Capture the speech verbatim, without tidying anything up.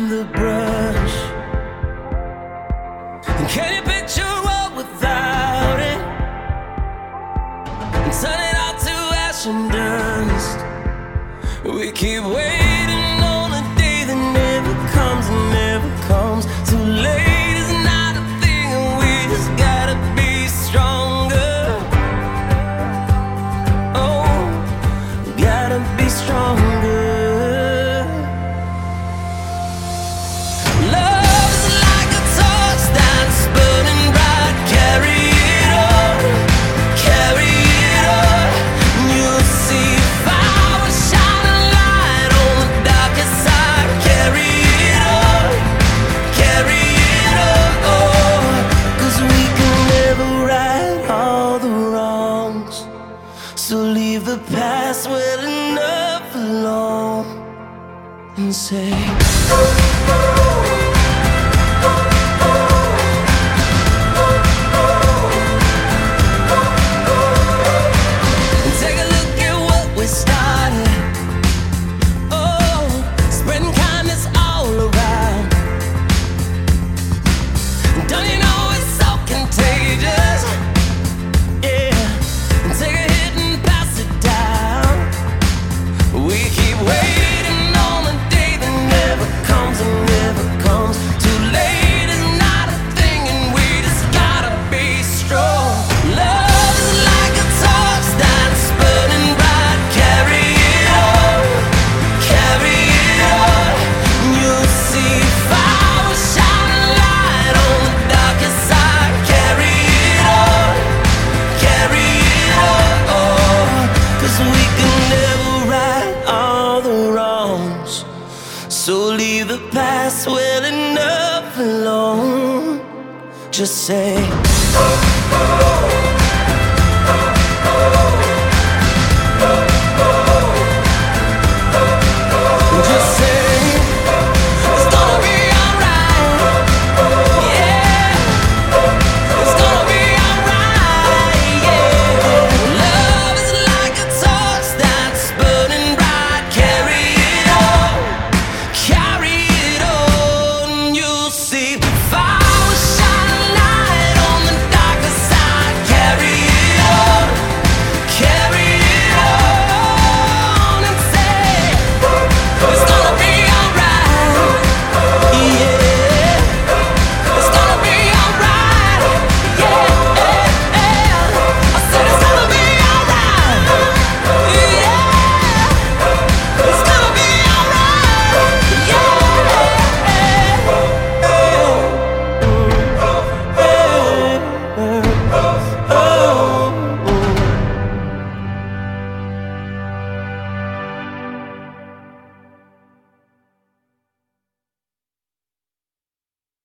the brush. Can you picture a world without it? And turn it all to ash and dust. We keep waiting on a day that never comes and never comes. Too late is not a thing, and we just gotta be stronger. Oh, gotta be stronger. Love is like a torch that's burning bright. Carry it on, carry it on. You'll see fire shining light on the darkest side. Carry it on, carry it on. Oh, 'cause we can never right all the wrongs. So leave the past well enough alone and say, take a look at what we started. Oh, spreading kindness all around. Don't you know it's so contagious? Yeah, take a hit and pass it down. We keep waiting on a day that never comes and never comes. Too late is not a thing, and we just gotta be strong. Love is like a torch that's burning bright. Carry it on, carry it on. You'll see fire shining light on the darkest side. Carry it on, carry it on. Oh, 'cause we can never right all the wrongs. So leave the past well enough alone. Just say, oh, oh.